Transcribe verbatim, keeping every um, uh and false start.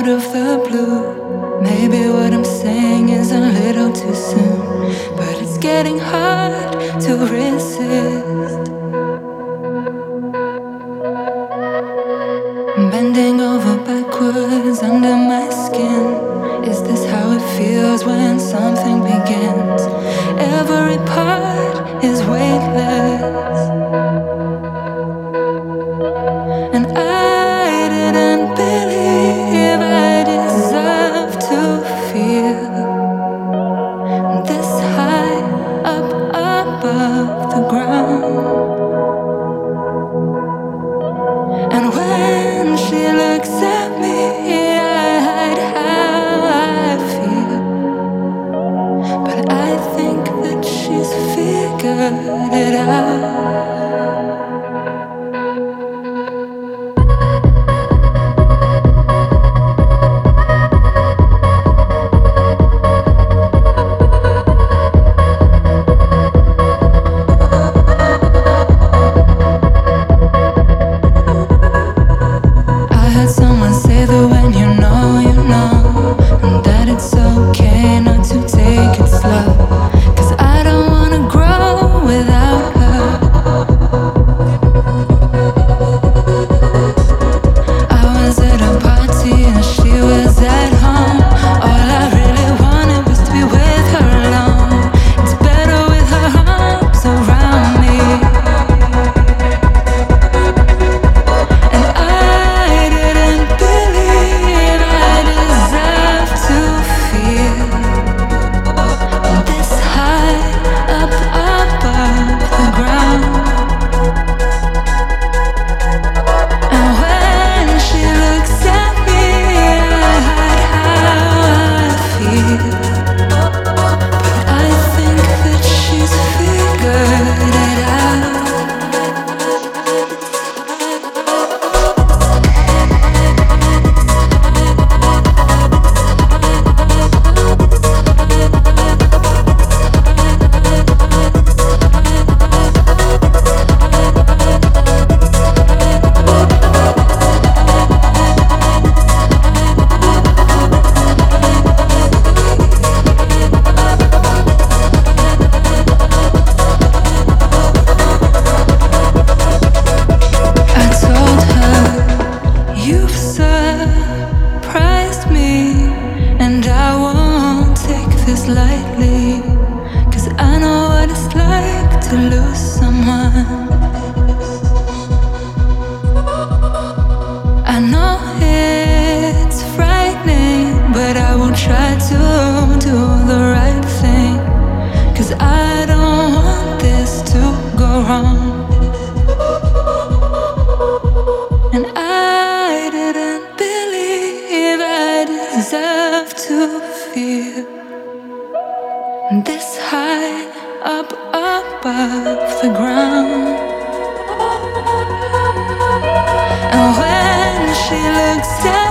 out of the blue. Maybe what I'm saying is a little too soon, but it's getting hard to resist. Bending over backwards under my skin. Is this how it feels when something begins? Every part is weightless, and I didn't believe I deserved to feel this high up above the ground. And when she looks at me, I hide how I feel, but I think that she's figured it out. Someone say that when you know, you know, and that it's okay not to take it slow, 'cause I don't wanna grow without her. I was at a party and she was at home. All I really wanted was to be with her alone. It's better with her arms around me. Lightly, 'cause I know what it's like to lose someone. I know it's frightening, but I will try to do the right thing, 'cause I don't want this to go wrong. And I didn't believe I deserved to feel this high up above the ground. And when she looks down,